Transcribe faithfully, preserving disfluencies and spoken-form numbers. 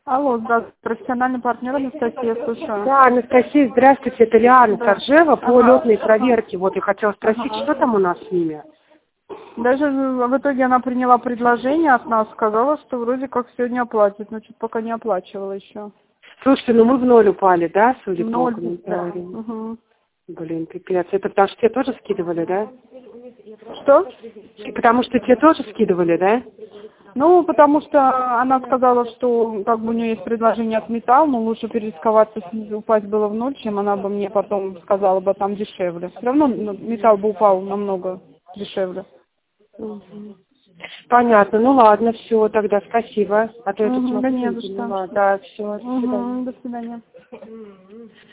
Алло, здравствуйте, профессиональный партнер Анастасия, слушаю. Да, Анастасия, здравствуйте, это Лиана Да. Коржева по Ага. летной проверке. Вот я хотела спросить, Ага. что там у нас с ними? Даже в итоге она приняла предложение от нас, сказала, что вроде как сегодня оплатит, но что-то пока не оплачивала еще. Слушайте, ну мы в ноль упали, да, судя по Ноль, да. комментариям? Угу. Блин, пипец. Это потому что те тоже скидывали, да? Что? И потому что те тоже скидывали, да? Ну, потому что она сказала, что как бы у нее есть предложение от металл, но лучше перерисковаться, упасть было в ноль, чем она бы мне потом сказала бы там дешевле. Все равно ну, металл бы упал намного дешевле. Мгм. Понятно, ну ладно, все, тогда спасибо. А то я тут Угу, да смотрю, не не за что. поняла. Да, все, до свидания. Угу, до свидания.